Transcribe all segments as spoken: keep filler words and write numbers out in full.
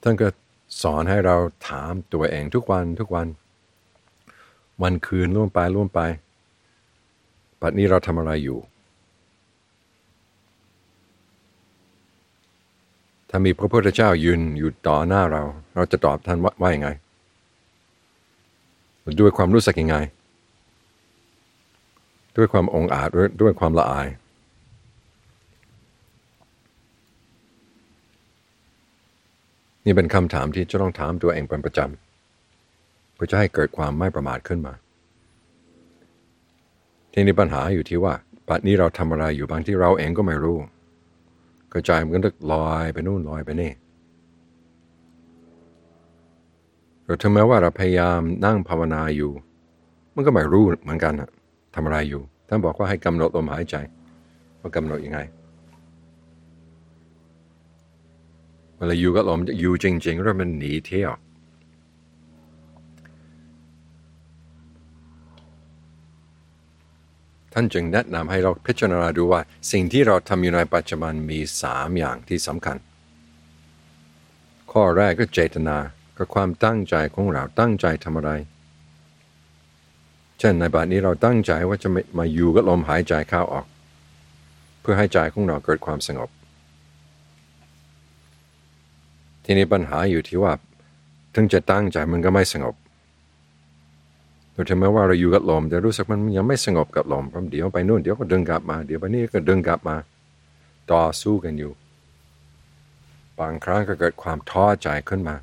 ท่านก็สอนให้เราถามตัวเองทุกวันทุกวันวันคืนล่วงไปล่วงไปปัจจุบันนี้เราทำอะไรอยู่ถ้ามีพระพุทธเจ้ายืนอยู่ต่อหน้าเราเราจะตอบท่านว่าว่ายังไงด้วยความรู้สึกยังไงด้วยความองอาจหรือด้วยความละอายนี่เป็นคำถามที่จะต้องถามตัวเองเป็นประจำเพื่อจะให้เกิดความไม่ประมาทขึ้นมาทีนี้ปัญหาอยู่ที่ว่าปัจจุบันนี้เราทำอะไรอยู่บางที่เราเองก็ไม่รู้กระจายมันก็ลอยไปนู่นลอยไปนี่หรือถึงแม้ว่าเราพยายามนั่งภาวนาอยู่มันก็ไม่รู้เหมือนกันนะทำอะไรอยู่ท่านบอกว่าให้กำหนดลมหายใจว่ากำหนดยังไงเวลาอยู่กับลมอยู่จริงๆแล้วมันหนีเที่ยวท่านจึงแนะนำให้เราพิจารณาดูว่าสิ่งที่เราทำอยู่ในปัจจุบันมีสามอย่างที่สำคัญข้อแรกก็เจตนาก็ความตั้งใจของเราตั้งใจทำอะไรเช่นในบัดนี้เราตั้งใจว่าจะมาอยู่กับลมหายใจเข้าออกเพื่อให้ใจของเราเกิดความสงบทีนี้ปัญหาอยู่ที่ว่าถึงจะตั้งใจมันก็ไม่สงบโดยที่แม้ว่าเราอยู่กับลมแต่รู้สึกมันยังไม่สงบกับลมเดี๋ยวไปนู่นเดี๋ยวก็ดึงกลับมาเดี๋ยวไปนี่ก็ดึงกลับมาต่อสู้กันอยู่บางครั้งก็เกิดความท้อใจขึ้นมา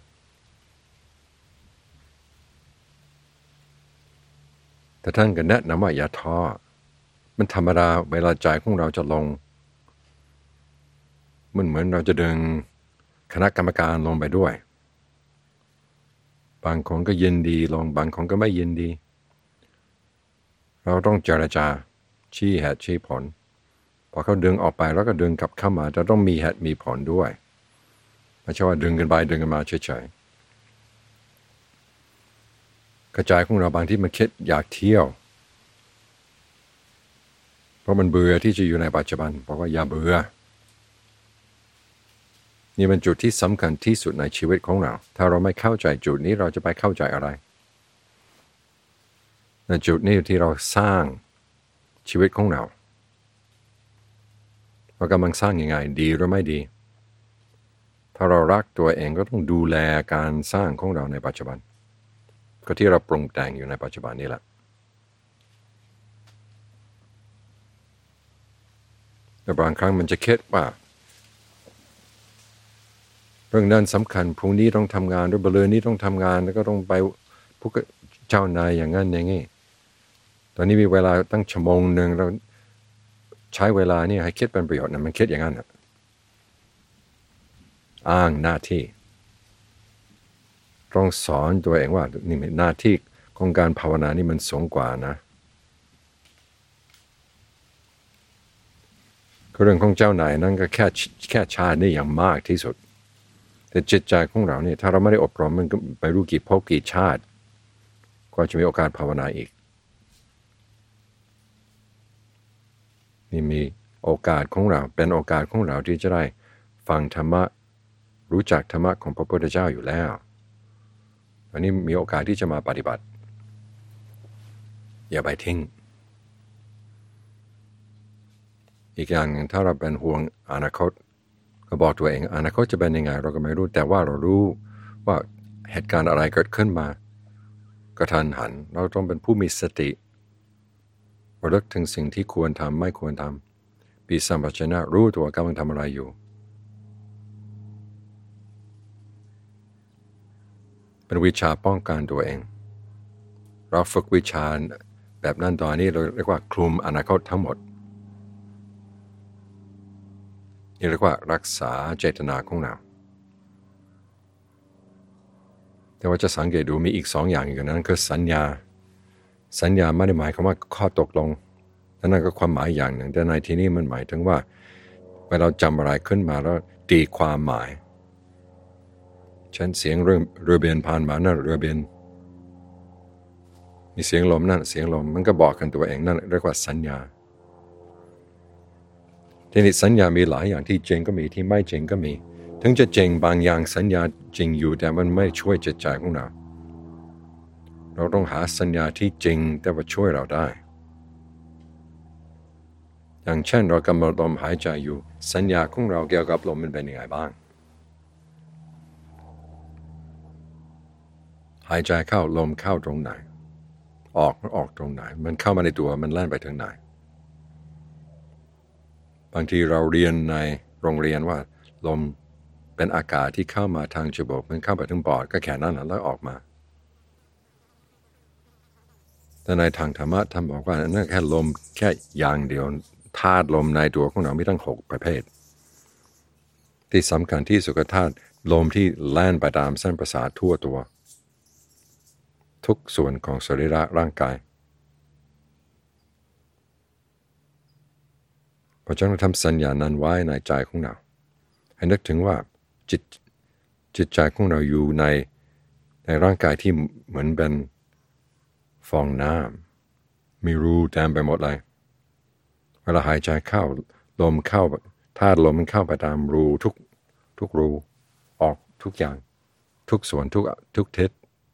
แต่ท่านก็แนะนำว่าอย่าท้อมันธรรมดาเวลาใจของเราจะลงมันเหมือนเราจะดึงคณะกรรมการลงไปด้วยบางคนก็ยินดีลงบางคนก็ไม่ยินดีเราต้องเจรจาชี้เหตุชี้ผลพอเขาดึงออกไปแล้วก็ดึงกลับเข้ามาจะต้องมีเหตุมีผลด้วยไม่ใช่ว่าดึงกันไปดึงกันมาเฉยๆกระจายของเราบางที่มันคิดอยากเที่ยวเพราะมันเบื่อที่จะอยู่ในปัจจุบันบอกว่าอย่าเบื่อนี่เป็นจุดที่สำคัญที่สุดในชีวิตของเราถ้าเราไม่เข้าใจจุดนี้เราจะไปเข้าใจอะไรในจุดนี้ที่เราสร้างชีวิตของเราเรากำลังสร้างยังไงดีหรือไม่ดีถ้าเรารักตัวเองก็ต้องดูแลการสร้างของเราในปัจจุบันก็ที่เราปรุงแต่งอยู่ในปัจจุบันนี้แหละแต่บางครั้งมันจะคิดว่าเรื่องนั้นสำคัญพรุ่งนี้ต้องทำงานด้วยบริเวณนี้ต้องทำงานแล้วก็ต้องไปพวกเจ้านายอย่างนั้นอย่างนี้ตอนนี้มีเวลาตั้งชั่วโมงหนึ่งเราใช้เวลานี่ให้คิดเป็นประโยชน์นะมันคิดอย่างนั้นอ้างหน้าที่ต้องสอนตัวเองว่านี่หน้าที่ของการภาวนานี่มันสูงกว่านะเรื่องของเจ้านายนั่นก็แค่แค่ชาตินี่อย่างมากที่สุดแต่จิตใจของเราเนี่ยถ้าเราไม่ได้อบรมมันก็ไปรู้กี่ภพกี่ชาติก็จะมีโอกาสภาวนาอีกนี่มีโอกาสของเราเป็นโอกาสของเราที่จะได้ฟังธรรมะรู้จักธรรมะของพระพุทธเจ้าอยู่แล้วอันนี้มีโอกาสที่จะมาปฏิบัติอย่าไปทิ้งอีกอย่างหนึ่งถ้าเราเป็นห่วงอนาคตก็บอกตัวเองอนาคตจะเป็นยังไงเราก็ไม่รู้แต่ว่าเรารู้ว่าเหตุการณ์อะไรเกิดขึ้นมากระทันหันเราต้องเป็นผู้มีสติระลึกถึงสิ่งที่ควรทำไม่ควรทำปีสัมปชัญญะรู้ตัวกำลังทำอะไรอยู่เป็นวิชาป้องกันตัวเองเราฝึกวิชาแบบนั้นตอนนี้เราเรียกว่าคลุมอนาคตทั้งหมดนี่เรียกว่ารักษาเจตนาของเราแต่ว่าจะสังเกตดูมีอีกสองอย่างอยู่นั้นคือสัญญาสัญญาไม่ได้หมายความว่าข้อตกลงนั่นก็ความหมายอย่างหนึ่งแต่ในที่นี้มันหมายถึงว่าเวลาเราจำอะไรขึ้นมาแล้วตีความหมายเช่นเสียงเรื่องเรือเบนผ่านมานั่นเรือเบนมีเสียงลมนั่นเสียงลมมันก็บอกกันตัวเองนั่นเรียกว่าสัญญาทีนี้สัญญามีหลายอย่างที่จริงก็มีที่ไม่จริงก็มีถึงจะจริงบางอย่างสัญญาจริงอยู่แต่มันไม่ช่วยจิตใจของเราเราต้องหาสัญญาที่จริงแต่ว่าช่วยเราได้อย่างเช่นเรากำหนดลมหายใจอยู่สัญญาของเราเกี่ยวกับลมมันเป็นยังไงบ้างหายใจเข้าลมเข้าตรงไหนออกมันออกตรงไหนมันเข้ามาในตัวมันแล่นไปทางไหนบางทีเราเรียนในโรงเรียนว่าลมเป็นอากาศที่เข้ามาทางจมูกมันเข้าไปถึงปอดก็แค่นั้นแล้วออกมาแต่ในทางธรรมะท่านบอกว่านั่นแค่ลมแค่อย่างเดียวธาตุลมในตัวของเรามีตั้งหกประเภทที่สำคัญที่สุดก็ธาตุลมที่แล่นไปตามเส้นประสาททั่วตัวทุกส่วนของสรีระร่างกายเพราะฉะนั้นทำสัญญานั้นไว้ในใจของเราให้นึกถึงว่าจิตจิตใจของเราอยู่ในในร่างกายที่เหมือนเป็นฟองน้ำมีรูเต็มไปหมดเลยเวลาหายใจเข้าลมเข้าธาตุลมมันเข้าไปตามรูทุกทุกรูออกทุกอย่างทุกส่วนทุกทุกทิศ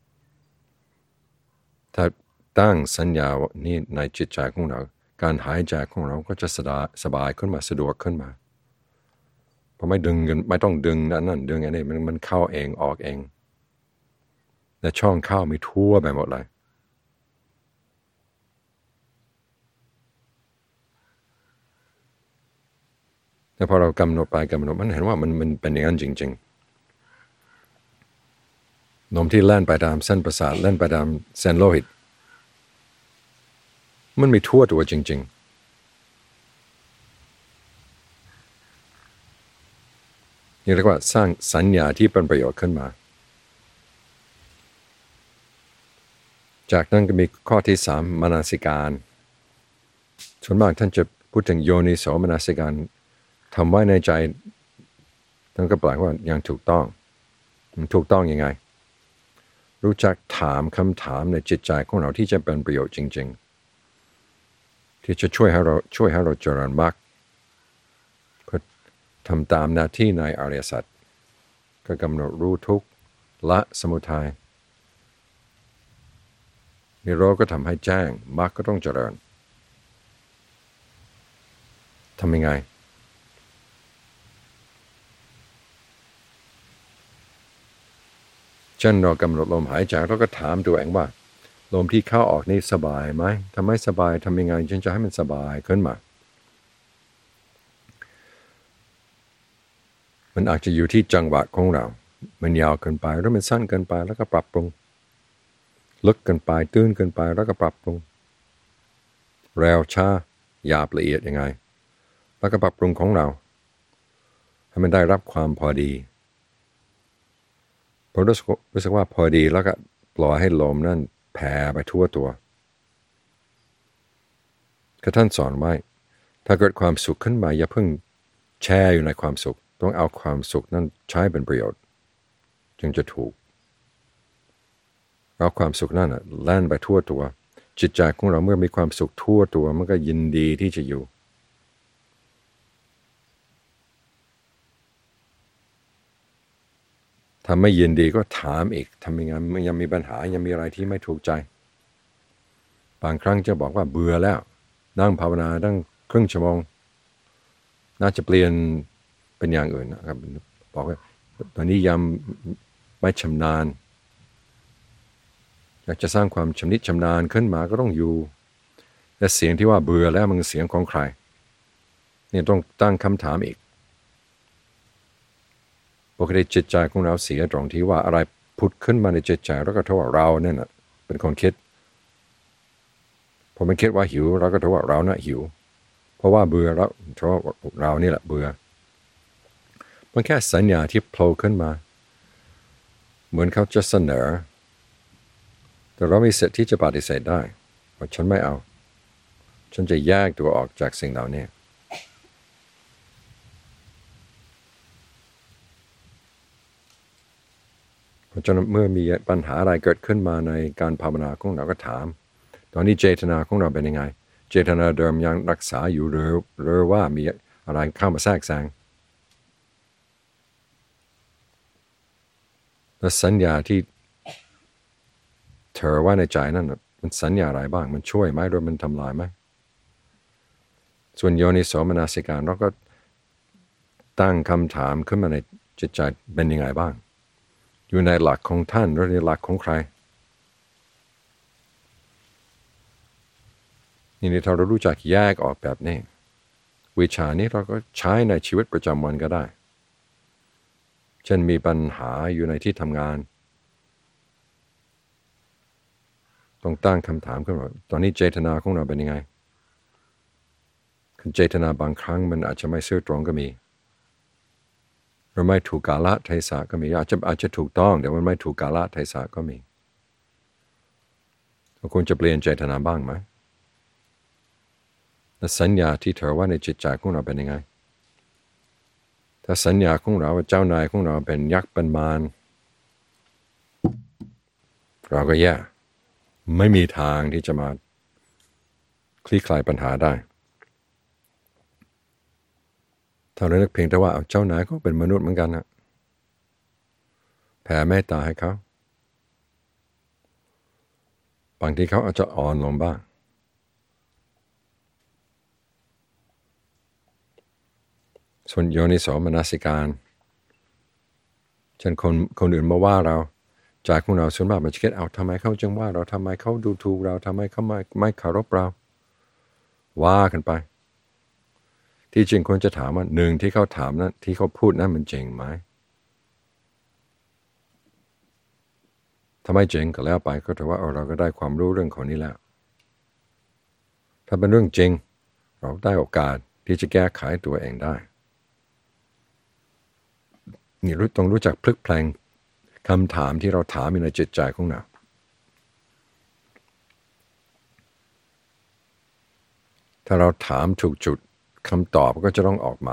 ถ้าตั้งสัญญานี้ในจิตใจของเราการหายใจของเราก็จะสบายขึ้นมาสะดวกขึ้นมาเพราะไม่ดึงกันไม่ต้องดึงนั่นนั่นดึงอันนี้มันมันเข้าเองออกเองและช่องเข้ามีทั่วไปหมดเลยแต่พอเรากำหนดไปกำหนดมันเห็นว่ามันมันเป็นอย่างนั้นจริงๆลมที่แล่นไปตามเส้นประสาทแล่นไปตามเส้นโลหิตมันมีทั่วตัวจริงๆนี่เรียกว่าสร้างสัญญาที่เป็นประโยชน์ขึ้นมาจากนั้นก็มีข้อที่สามมนสิการส่วนมากท่านจะพูดถึงโยนิโสมนสิการทำไว้ในใจท่านก็แปลว่าอย่างถูกต้องมันถูกต้องยังไงรู้จักถามคำถามในจิตใจของเราที่จะเป็นประโยชน์จริงๆที่จะช่วยให้เราช่วยให้เราเจริญมรรคก็ทำตามหน้าที่ในอริยสัจก็กำหนดรู้ทุกข์ละสมุทัยนิโรธก็ทำให้แจ้งมรรคก็ต้องเจริญทำยังไงเช่นเรากำหนดลมหายใจเราก็ถามตัวเองว่าลมที่เข้าออกนี่สบายไหมทำไมสบายทำยังไงฉันจะให้มันสบายขึ้นมามันอาจจะอยู่ที่จังหวะของเรามันยาวเกินไปหรือมันสั้นเกินไปแล้วก็ปรับปรุงลึกเกินไปตื้นเกินไปแล้วก็ปรับปรุงเร็วช้าหยาบละเอียดยังไงแล้วก็ปรับปรุงของเราให้มันได้รับความพอดีพอรู้สึกรู้สึกว่าพอดีแล้วก็ปล่อยให้ลมนั่นแผ่ไปทั่วตัวก็ท่านสอนไว้ถ้าเกิดความสุขขึ้นมาอย่าเพิ่งแช่อยู่ในความสุขต้องเอาความสุขนั้นใช้เป็นประโยชน์จึงจะถูกเอาความสุขนั่นแล่นไปทั่วตัวจิตใจของเราเมื่อมีความสุขทั่วตัวมันก็ยินดีที่จะอยู่ถ้าไม่ยินดีก็ถามอีกทำยังไงมันยังมีปัญหายังมีอะไรที่ไม่ถูกใจบางครั้งจะบอกว่าเบื่อแล้วนั่งภาวนาตั้งครึ่งชั่วโมงน่าจะเปลี่ยนเป็นอย่างอื่นนะครับบอกว่าตอนนี้ยังไม่ชำนาญอยากจะสร้างความชำนิชำนาญขึ้นมาก็ต้องอยู่แต่เสียงที่ว่าเบื่อแล้วมันเสียงของใครเนี่ยต้องตั้งคำถามอีกปกติจิตใจของเราเสียตรงที่ว่าอะไรผุดขึ้นมาในจิตใจแล้วก็โทษว่าเราเนี่ยนะเป็นคนคิดพอมันคิดว่าหิวเราก็โทษว่าเราเนี่ยหิวเพราะว่าเบื่อแล้วโทษว่าเรานี่แหละเบื่อมันแค่สัญญาที่โผล่ขึ้นมาเหมือนเขาจะเสนอแต่เรามีสิทธิ์ที่จะปฏิเสธได้ว่าฉันไม่เอาฉันจะแยกตัวออกจากสิ่งเหล่านี้เพราะฉะนั้นเมื่อมีปัญหาอะไรเกิดขึ้นมาในการภาวนาของเราก็ถามตอนนี้เจตนาของเราเป็นยังไงเจตนาเดิมยังรักษาอยู่หรือหรือว่ามีอะไรเข้ามาแทรกแซงและสัญญาที่เธอว่าในใจนั่นมันสัญญาอะไรบ้างมันช่วยไหมหรือมันทำลายไหมส่วนโยนิโสมนสิการเราก็ตั้งคำถามขึ้นมาในจิตใจเป็นยังไงบ้างอยู่ในหลักของท่านหรือในหลักของใครนี่ถ้าเรารู้จักแยกออกแบบนี้วิชานี้เราก็ใช้ในชีวิตประจำวันก็ได้เช่นมีปัญหาอยู่ในที่ทำงานต้องตั้งคำถามขึ้นว่าตอนนี้เจตนาของเราเป็นยังไงคือเจตนาบางครั้งมันอาจจะไม่ซื่อตรงก็มีหรือไม่ถูกกาลเทศะก็มีอาจจะอาจจะถูกต้องแต่มันไม่ถูกกาลเทศะก็มีเราควรจะเปลี่ยนเจตนาบ้างไหมและสัญญาที่เธอว่าในจิตใจของเราเป็นยังไงถ้าสัญญาของเราว่าเจ้านายของเราเป็นยักษ์เป็นมารเราก็แย่ไม่มีทางที่จะมาคลี่คลายปัญหาได้ถ้าเรานึกเพียงแต่ว่าเอาเจ้านายก็เป็นมนุษย์เหมือนกันนะแผ่เมตตาให้เขาบางทีเขาอาจจะอ่อนลงบ้างส่วนโยนิโสมนสิการเช่นคนคนอื่นมาว่าเราใจของเราส่วนมากมันจะคิดเอาทำไมเขาจึงว่าเราทำไมเขาดูถูกเราทำไมเขาไม่ไม่เคารพเราว่ากันไปที่จริงควรจะถามว่าหนึ่งที่เขาถามนั้นที่เขาพูดนั้นมันจริงไหมถ้าไม่จริงก็แล้วไปก็ถือว่าเราก็ได้ความรู้เรื่องของนี้แล้วถ้าเป็นเรื่องจริงเราได้โอกาสที่จะแก้ไขตัวเองได้นี่รู้ต้องรู้จักพลิกแปลงคำถามที่เราถามอยู่ในจิตใจของเราถ้าเราถามถูกจุดคำตอบก็จะต้องออกมา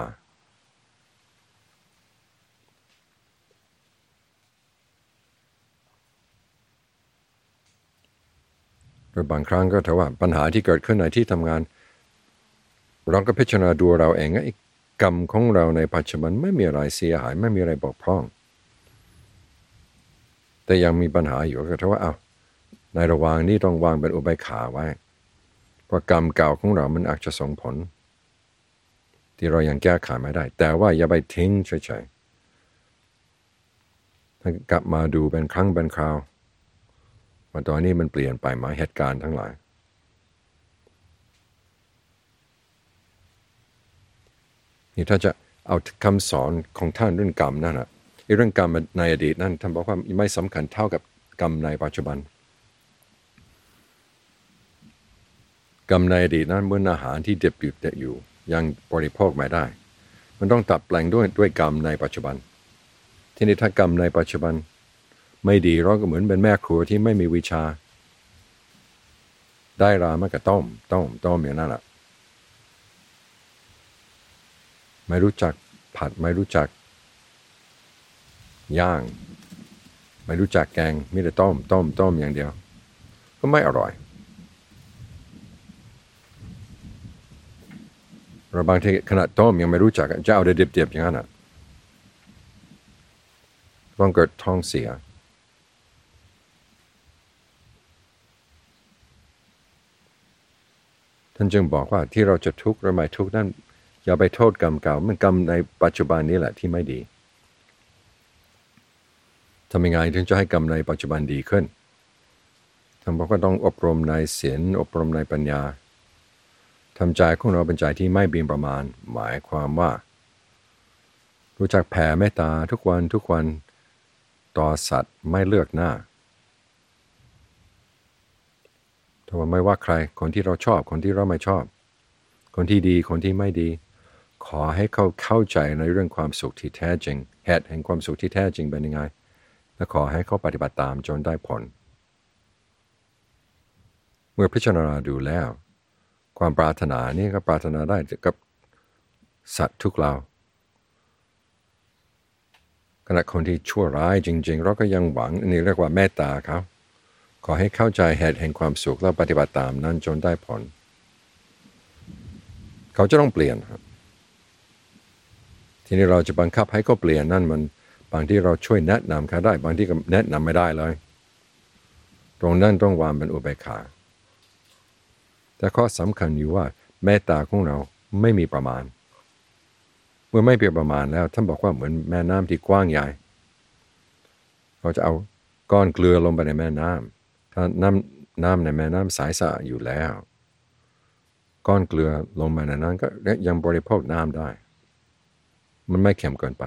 โดยบางครั้งก็ถือว่าปัญหาที่เกิดขึ้นในที่ทำงานเราก็พิจารณาดูเราเองไอ้กรรมของเราในปัจจุบันไม่มีอะไรเสียหายไม่มีอะไรบกพร่องแต่ยังมีปัญหาอยู่ก็ถือว่าเอาในระหว่างนี้ต้องวางเป็นอุเบกขาไว้เพราะกรรมเก่าของเรามันอาจจะส่งผลที่เรายังแก้ไขไม่ได้แต่ว่าอย่าไปทิ้งเฉยๆถ้ากลับมาดูเป็นครั้งเป็นคราวว่าตอนนี้มันเปลี่ยนไปไหมเหตุการณ์ทั้งหลายนี่ถ้าจะเอาคำสอนของท่านเรื่องกรรมนั่นนะเรื่องกรรมในอดีตนั่นท่านบอกว่าไม่สำคัญเท่ากับกรรมในปัจจุบันกรรมในอดีตนั้นเหมือนอาหารที่เด็บอยู่แต่อยู่ยังบริโภคไม่ได้มันต้องตัดแปลงด้วยด้วยกรรมในปัจจุบันทีนี้ถ้ากรรมในปัจจุบันไม่ดีเราก็เหมือนเป็นแม่ครัวที่ไม่มีวิชาได้รามันก็ต้มต้มต้มอย่างนั้นแหละไม่รู้จักผัดไม่รู้จักย่างไม่รู้จักแกงมีแต่ต้มต้มต้มอย่างเดียวก็ไม่อร่อยเราบางทีขนาดต้มยังไม่รู้จักจะเอาเด็บๆอย่างนั้นอ่ะต้องเกิดท้องเสียท่านจึงบอกว่าที่เราจะทุกข์หรือไม่ทุกข์นั่นอย่าไปโทษกรรมเก่ามันกรรมในปัจจุบันนี้แหละที่ไม่ดีทำยังไงถึงจะให้กรรมในปัจจุบันดีขึ้นท่านบอกว่าต้องอบรมในศีลอบรมในปัญญาทำใจของเราเป็นใจที่ไม่บินประมาณหมายความว่ารู้จักแผ่เมตตาทุกวันทุกวันต่อสัตว์ไม่เลือกหน้าถ้าว่าไม่ว่าใครคนที่เราชอบคนที่เราไม่ชอบคนที่ดีคนที่ไม่ดีขอให้เขาเข้าใจในเรื่องความสุขที่แท้จริงเหตุแห่งความสุขที่แท้จริงเป็นยังไงและขอให้เขาปฏิบัติตามจนได้ผลเมื่อพิจารณาดูแล้วความปรารถนานี่ก็ปรารถนาได้กับสัตว์ทุกเหล่าขณะคนที่ชั่วร้ายจริงๆเราก็ยังหวังอันนี้เรียกว่าเมตตาเขาขอให้เข้าใจเหตุแห่งความสุขแล้วปฏิบัติตามนั้นจนได้ผลเขาจะต้องเปลี่ยนครับทีนี้เราจะบังคับให้เขาเปลี่ยนนั่นมันบางที่เราช่วยแนะนำเขาได้บางที่ก็แนะนำไม่ได้เลยตรงนั้นต้องวางเป็นอุเบกขาแต่ข้อสำคัญอยู่ว่าเมตตาของเราไม่มีประมาณเมื่อไม่มีประมาณแล้วท่านบอกว่าเหมือนแม่น้ำที่กว้างใหญ่เราจะเอาก้อนเกลือลงไปในแม่น้ำถ้าน้ำน้ำในแม่น้ำใสสะอาดอยู่แล้วก้อนเกลือลงมาในนั้นก็ยังบริโภคน้ำได้มันไม่เค็มเกินไป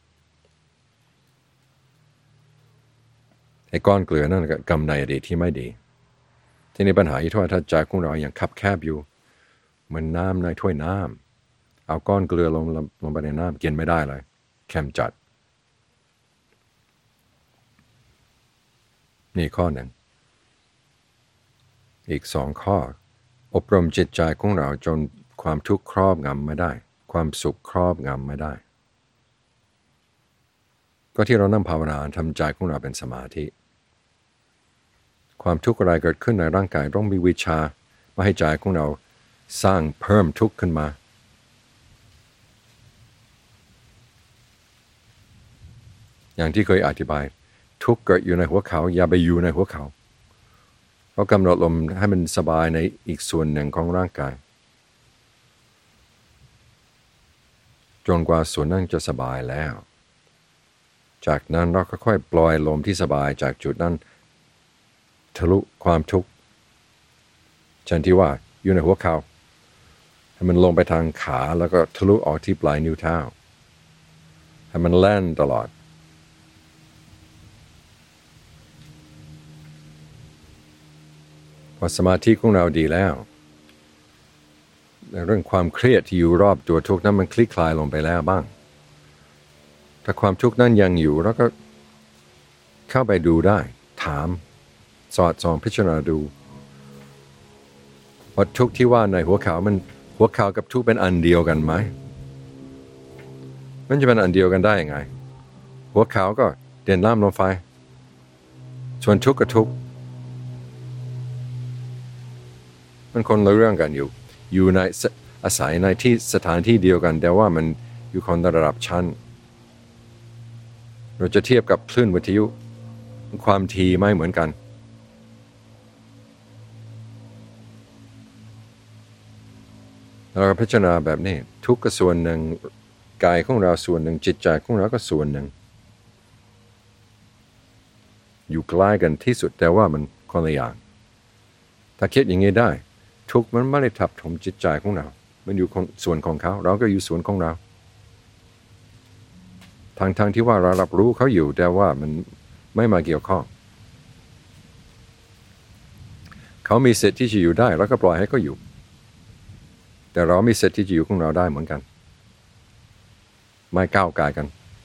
ไอ้ก้อนเกลือนั่นก็กรรมในอดีตที่ไม่ดีที่นี่ปัญหาอยู่ที่ว่าถ้าใจของเรายังคับแคบอยู่เหมือนน้ำในถ้วยน้ำเอาก้อนเกลือลงลงไปในน้ำกินไม่ได้เลยเค็มจัดนี่ข้อหนึ่งอีกสองข้ออบรมจิตใจของเราจนความทุกข์ครอบงำไม่ได้ความสุขครอบงำไม่ได้ก็ที่เรานั่งภาวนาทำใจของเราเป็นสมาธิความทุกข์อะไรเกิดขึ้นในร่างกายต้องมีวิชามาให้ใจของเราสร้างเพิ่มทุกข์ขึ้นมาอย่างที่เคยอธิบายทุกข์เกิดอยู่ในหัวเขาอย่าไปอยู่ในหัวเขาเรากำหนดลมให้มันสบายในอีกส่วนหนึ่งของร่างกายจนกว่าส่วนนั้นจะสบายแล้วจากนั้นเราก็ค่อยปล่อยลมที่สบายจากจุดนั้นทะลุความทุกข์เช่นที่ว่าอยู่ในหัวเข่าให้มันลงไปทางขาแล้วก็ทะลุออกที่ปลายนิ้วเท้าให้มันแล่นตลอดพอสมาธิของเราดีแล้วเรื่องความเครียดที่อยู่รอบตัวทุกข์นั้นมันคลี่คลายลงไปแล้วบ้างถ้าความทุกข์นั้นยังอยู่เราก็เข้าไปดูได้ถามสอดส่องพิจารณาดูว่าทุกข์ที่ว่าในหัวเขามันหัวเขากับทุกข์เป็นอันเดียวกันไหมมันจะเป็นอันเดียวกันได้ยังไงหัวเขาก็เด่นน้ำลมไฟส่วนทุกข์กับทุกข์มันคนละเรื่องกันอยู่อยู่ในอาศัยในที่สถานที่เดียวกันแต่ว่ามันอยู่คนละระดับชั้นเราจะเทียบกับคลื่นวิทยุความถี่ไม่เหมือนกันเราพิจารณาแบบนี้ทุกข์ก็ส่วนหนึ่งกายของเราส่วนหนึ่งจิตใจของเราก็ส่วนหนึ่งอยู่ใกล้กันที่สุดแต่ว่ามันคนละอย่างถ้าคิดอย่างนี้ได้ทุกข์มันไม่ได้ทับถมจิตใจของเรามันอยู่ส่วนของเขาเราก็อยู่ส่วนของเราทางทางที่ว่าเรารับรู้เขาอยู่แต่ว่ามันไม่มาเกี่ยวข้องเขามีสิทธิ์ที่จะอยู่ได้แล้วก็ปล่อยให้เขาอยู่แต่เรามีสิทธิ์ที่จะอยู่ของเราได้เหมือนกันไม่ก้าวไกลกัน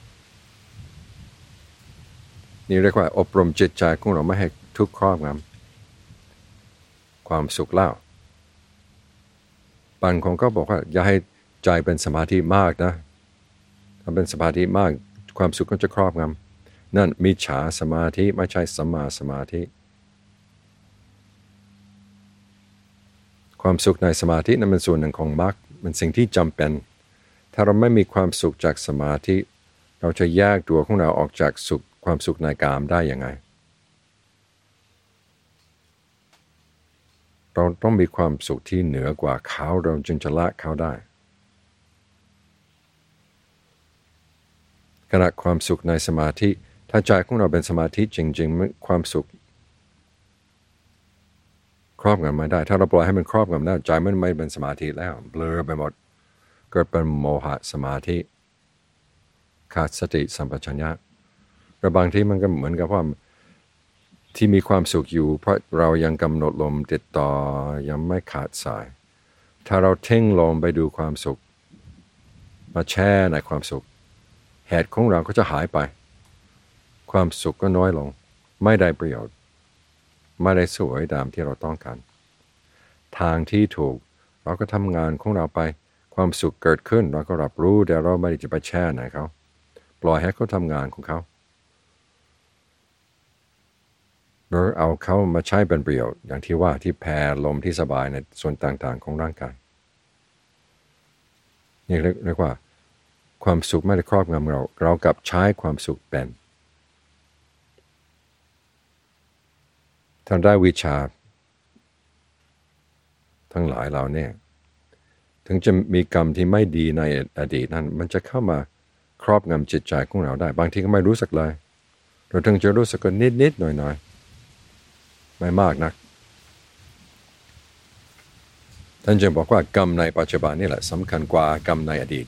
นี่เรียกว่าอบรมจิตใจของเราไม่ให้ทุกข์ครอบงำความสุขเล่าบางคนก็บอกว่าอย่าให้ใจเป็นสมาธิมากนะถ้าเป็นสมาธิมากความสุขก็จะครอบงำนั่นมิจฉาสมาธิไม่ใช่สัมมาสมาธิความสุขในสมาธินั้นเป็นส่วนหนึ่งของมรรคเป็นสิ่งที่จำเป็นถ้าเราไม่มีความสุขจากสมาธิเราจะแยกตัวของเราออกจากสุขความสุขในกามได้ยังไงเราต้องมีความสุขที่เหนือกว่าเขาเราจึงจะละเขาได้ขณะความสุขในสมาธิถ้าใจของเราเป็นสมาธิจริงๆความสุขครอบงำไม่ได้ถ้าเราปล่อยให้มันครอบงำได้ใจมันไม่เป็นสมาธิแล้วเบลอไปหมดเกิดเป็นโมหะสมาธิขาดสติสัมปชัญญะแต่บางทีมันก็เหมือนกับว่าที่มีความสุขอยู่เพราะเรายังกำหนดลมติดต่อยังไม่ขาดสายถ้าเราเท่งลมไปดูความสุขมาแช่ในความสุขเหตุของเราก็จะหายไปความสุขก็น้อยลงไม่ได้ประโยชน์ไม่ได้สวยตามที่เราต้องการทางที่ถูกเราก็ทำงานของเราไปความสุขเกิดขึ้นเราก็รับรู้แต่เราไม่ได้จะไปแช่ไหนเขาปล่อยให้เขาทำงานของเขาหรือเอาเขามาใช้เป็นประโยชน์อย่างที่ว่าที่แผ่ลมที่สบายในส่วนต่างๆของร่างกายนี่เรียกว่าความสุขไม่ได้ครอบงำเราเรากลับใช้ความสุขเป็นท่านได้วิชาทั้งหลายเราเนี่ยถึงจะมีกรรมที่ไม่ดีในอดีตนั้นมันจะเข้ามาครอบงำจิตใจของเราได้บางทีก็ไม่รู้สึกเลยเราถึงจะรู้สึกกันนิดๆหน่อยๆไม่มากนักท่านจึงบอกว่ากรรมในปัจจุบันนี่แหละสำคัญกว่ากรรมในอดีต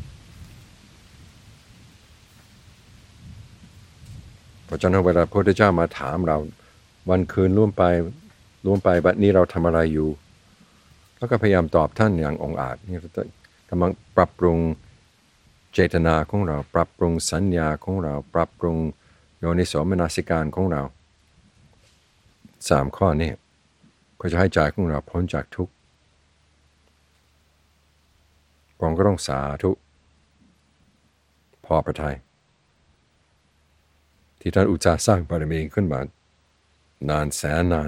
เพราะฉะนั้นเวลาพระพุทธเจ้ามาถามเราวันคืนล่วงไปล่วงไปบัดนี้เราทำอะไรอยู่แล้วก็พยายามตอบท่านอย่างองอาจนี่กำลังปรับปรุงเจตนาของเราปรับปรุงสัญญาของเราปรับปรุงโยนิโสมนสิการของเราสามข้อนี้ก็จะให้ใจของเราพ้นจากทุกข์ผมก็ต้องสาธุพอประทัยที่ท่านอุตสาห์สร้างบารมีขึ้นมานานแสนนาน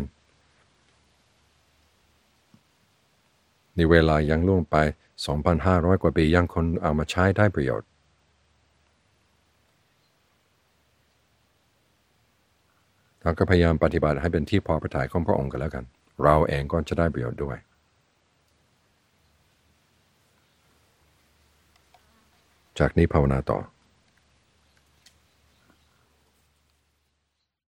ในเวลายังล่วงไป สองพันห้าร้อย กว่าปียังคนเอามาใช้ได้ประโยชน์เราก็พยายามปฏิบัติให้เป็นที่พอพระทัยของพระองค์กันแล้วกันเราเองก็จะได้ประโยชน์ด้วยจากนี้ภาวนาต่อ